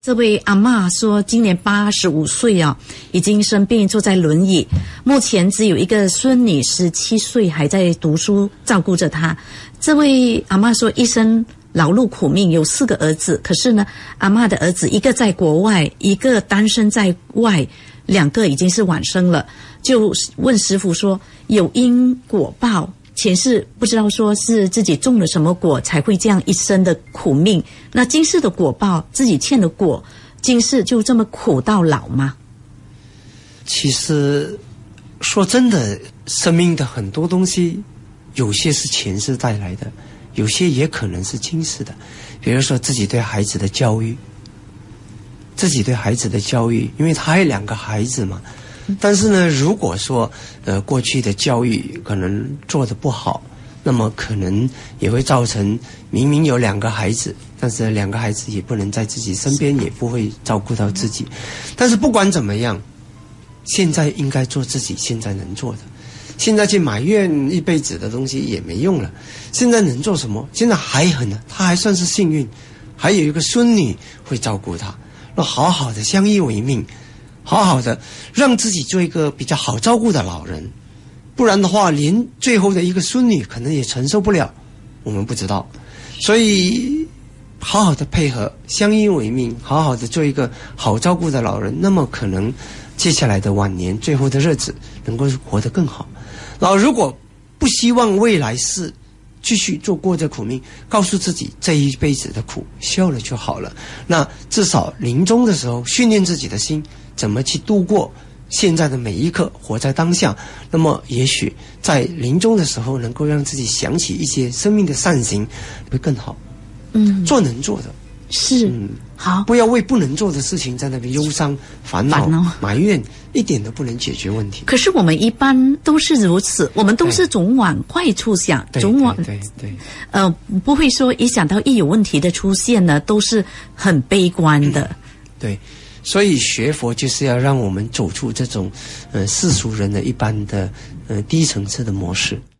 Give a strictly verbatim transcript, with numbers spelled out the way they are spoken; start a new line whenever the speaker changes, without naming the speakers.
这位阿嬷说，今年八十五岁啊，已经生病，坐在轮椅。目前只有一个孙女，十七岁，还在读书，照顾着她。这位阿嬷说，一生劳碌苦命，有四个儿子。可是呢，阿嬷的儿子一个在国外，一个单身在外，两个已经是晚生了。就问师父说，有因果报。前世不知道说是自己种了什么果才会这样一生的苦命，那今世的果报自己欠的果，今世就这么苦到老吗？
其实说真的，生命的很多东西有些是前世带来的，有些也可能是今世的。比如说自己对孩子的教育，自己对孩子的教育，因为他还有两个孩子嘛。但是呢，如果说呃过去的教育可能做得不好，那么可能也会造成明明有两个孩子，但是两个孩子也不能在自己身边，也不会照顾到自己。但是不管怎么样，现在应该做自己现在能做的。现在去埋怨一辈子的东西也没用了。现在能做什么？现在还很，他还算是幸运，还有一个孙女会照顾他，那好好的相依为命。好好的让自己做一个比较好照顾的老人，不然的话连最后的一个孙女可能也承受不了，我们不知道。所以好好的配合，相依为命，好好的做一个好照顾的老人，那么可能接下来的晚年最后的日子能够活得更好。然后如果不希望未来世继续做过这苦命，告诉自己这一辈子的苦消了就好了，那至少临终的时候训练自己的心，怎么去度过现在的每一刻，活在当下。那么也许在临终的时候能够让自己想起一些生命的善行，会更好。嗯，做能做的
是，嗯，好，
不要为不能做的事情在那边忧伤、烦恼、埋怨，一点都不能解决问题。
可是我们一般都是如此，我们都是总往坏处想，总往
对 对, 对, 对
呃，不会说一想到一有问题的出现呢，都是很悲观的。
嗯、对。所以学佛就是要让我们走出这种呃世俗人的一般的呃低层次的模式。